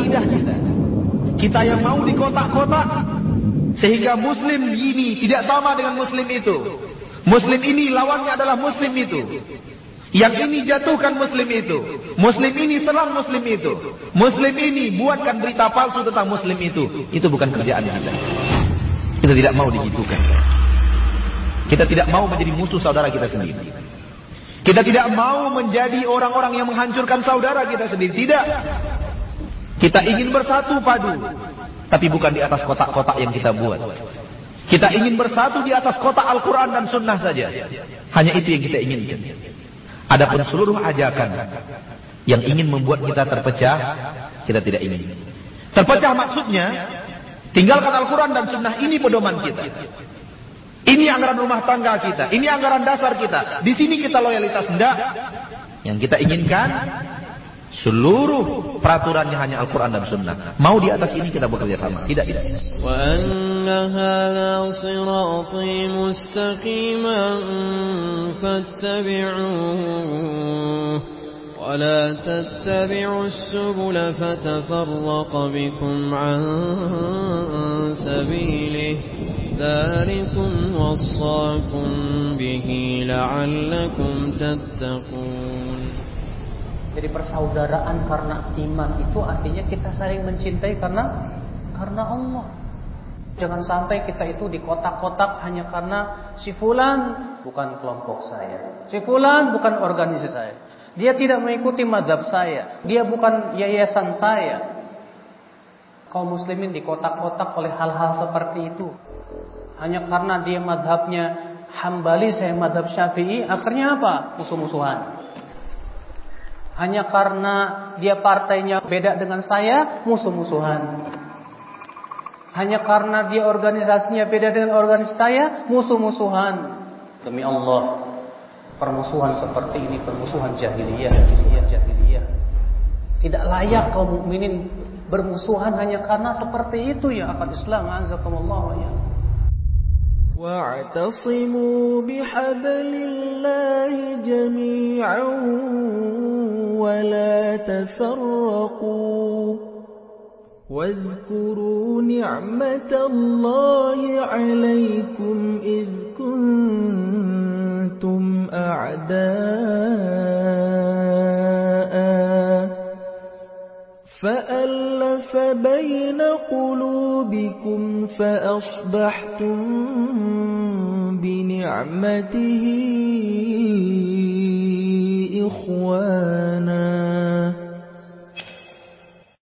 akidah kita. Kita yang mau di kotak-kotak sehingga muslim ini tidak sama dengan muslim itu. Muslim ini lawannya adalah muslim itu. Yang ini jatuhkan muslim itu. Muslim ini serang muslim itu. Muslim ini buatkan berita palsu tentang muslim itu. Itu bukan kerjaan kita. Kita tidak mau digitukan. Kita tidak mau menjadi musuh saudara kita sendiri. Kita tidak mau menjadi orang-orang yang menghancurkan saudara kita sendiri. Tidak. Kita ingin bersatu padu. Tapi bukan di atas kotak-kotak yang kita buat. Kita ingin bersatu di atas kotak Al-Quran dan Sunnah saja. Hanya itu yang kita inginkan. Adapun seluruh ajakan yang ingin membuat kita terpecah, kita tidak ingin. Terpecah maksudnya, tinggalkan Al-Quran dan Sunnah, ini pedoman kita. Ini anggaran rumah tangga kita, ini anggaran dasar kita. Di sini kita loyalitas, enggak. Yang kita inginkan, seluruh peraturannya hanya Al-Quran dan Sunnah. Mau di atas ini kita bekerja sama. Tidak. Wa anna hadha sirati mustaqiman fattabi'uhu wa la tattabi'us subula fatafarraqa bikum an sabilihi dzalikum wassaakum bihi la'allakum tattaqun. Jadi persaudaraan karena iman itu artinya kita saling mencintai karena Allah. Jangan sampai kita itu di kotak-kotak hanya karena si fulan bukan kelompok saya, si fulan bukan organisasi saya, dia tidak mengikuti mazhab saya, dia bukan yayasan saya. Kaum muslimin di kotak-kotak oleh hal-hal seperti itu. Hanya karena dia mazhabnya Hambali, saya mazhab Syafi'i, akhirnya apa? Musuh-musuhan. Hanya karena dia partainya beda dengan saya, musuh-musuhan. Hanya karena dia organisasinya beda dengan organisasi saya, musuh-musuhan. Demi Allah, permusuhan seperti ini permusuhan jahiliyah. Tidak layak kaum mukminin bermusuhan hanya karena seperti itu ya akal Islam. Azakumullah wa ya. واعتصموا بحبل الله جميعا ولا تفرقوا واذكروا نعمة الله عليكم إذ كنتم أعداء فألف بين قلوبكم فأصبحتم بنعمته إخوانا